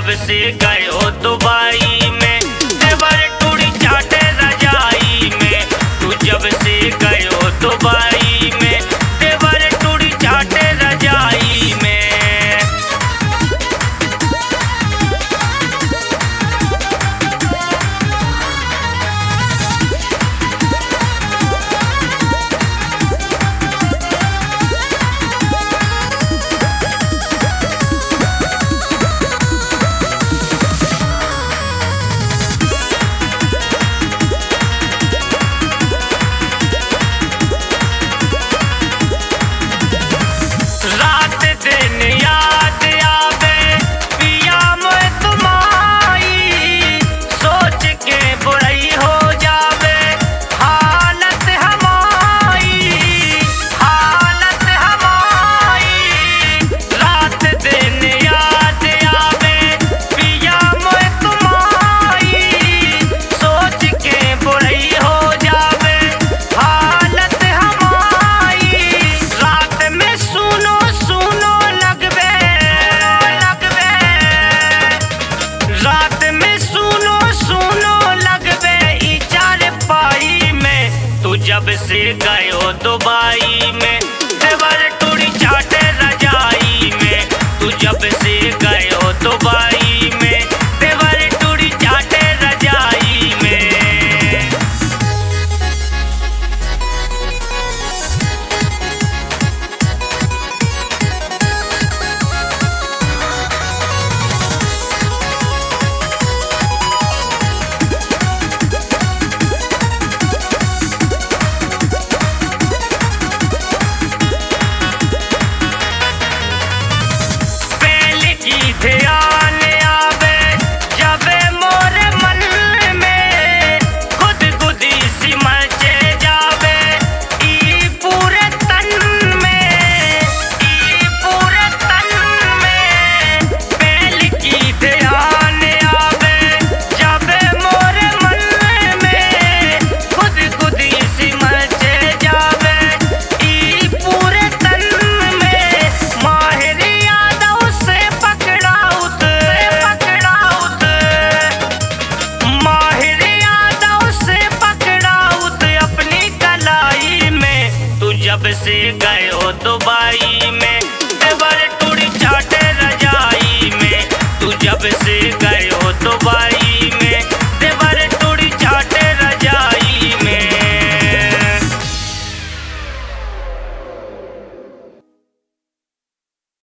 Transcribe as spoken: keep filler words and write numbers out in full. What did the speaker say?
जब से गए हो दुबई में देवर टूड़ी चाटे रजाई में। तू जब से गए हो दुबई में देवर टूड़ी चाटे रजाई में। रात दिन याद आवे पिया मोए तुम्हारी, सोच के बुराई हो जावे हालत हमारी, हालत हमारी। रात दिन याद आवे पिया मोए तुम्हारी, सोच के बुराई हो जावे हालत हमारी। रात में सुनो सुनो लगवे लगवे, रात में सुनो सुनो लगवे ई चार पाई में। तू जब से गए हो दुबई में देवर टूड़ी चाटे रजाई में। तू जब से गए हो दुबई में देवर टूड़ी चाटे रजाई में। पहले की ध्यान आवे जबे मोरे मन में, खुद खुदी सी मचे जावे ई पूरे तन में, ई पूरे तन में। पहले की ध्यान आवे जबे मोरे मन में, खुद खुदी सी मचे जावे ई पूरे तन में। माहिर यादव से पकड़ाउत पकड़ाउत, माहिर यादव से पकड़ाउत अपनी कलाई में। तू जब से गए